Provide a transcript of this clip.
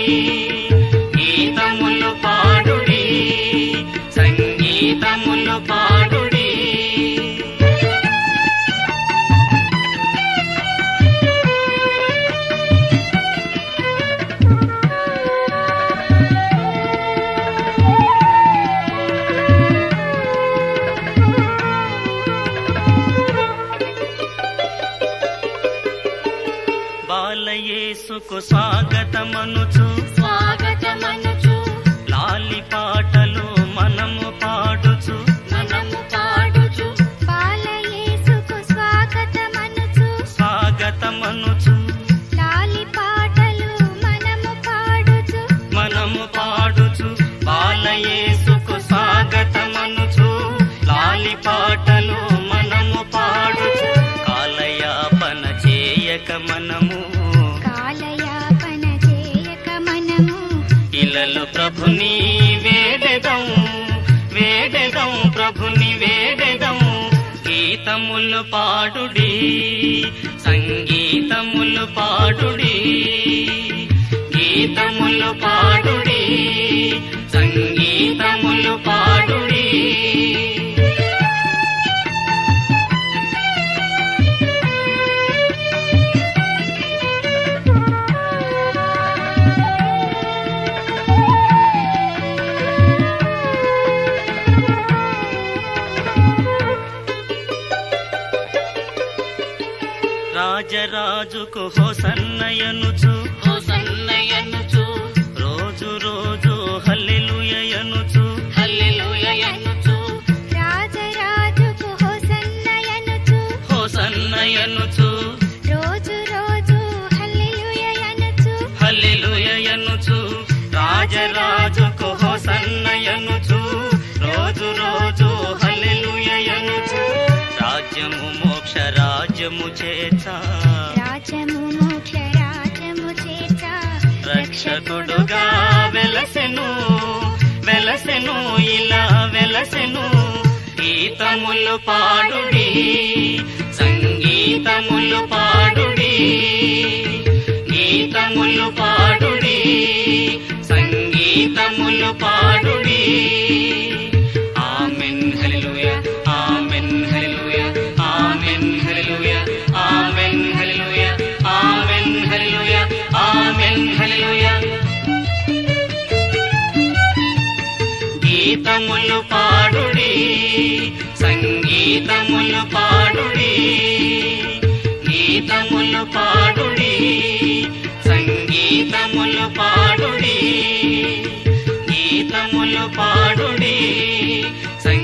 గీతములు పాడుడి, సంగీతములు పాడుడి. బాలయేసుకు స్వాగతమనుచు స్వాగతమనుచు లాలి పాటలు మనము పాడుచు బాలయేసుకు స్వాగతమనుచు స్వాగతమనుచు లాలి పాటలు మనము పాడుచు బాలయేసుకు స్వాగతమనుచు లాలి పాటలు మనము పాడుచు కాలయాపన చేయక మనము ఇలలో ప్రభుని వేడెదం ప్రభుని వేడెదం. గీతములు పాడుడి, సంగీతములు పాడుడి. గీతములు పాడుడి, సంగీతములు పాడుడి. రాజరాజుకు హోసన్నయనుచు రోజు రోజు హల్లెలూయయనుచు రాజరాజుకు హోసన్నయనుచు రోజు రోజు హల్లెలూయయనుచు రాజరాజుకు హోసన్నయనుచు రోజు రోజు హల్లెలూయయనుచు. రాజ్యము మోక్ష రాజ్యము చేర్చా రక్షకుడుగా వెలసెను ఇలా వెలసెను. గీతములు పాడుడి, సంగీతములు పాడుడి. గీతములు పాడుడి, సంగీతములు పాడుడి. Amen hallelujah, amen hallelujah, amen hallelujah, amen hallelujah, amen hallelujah, amen hallelujah. గీతములు పాడుడి, సంగీతములు పాడుడి. గీతములు పాడుడి, సంగీతములు పాడుడి. గీతములు పాడుడి,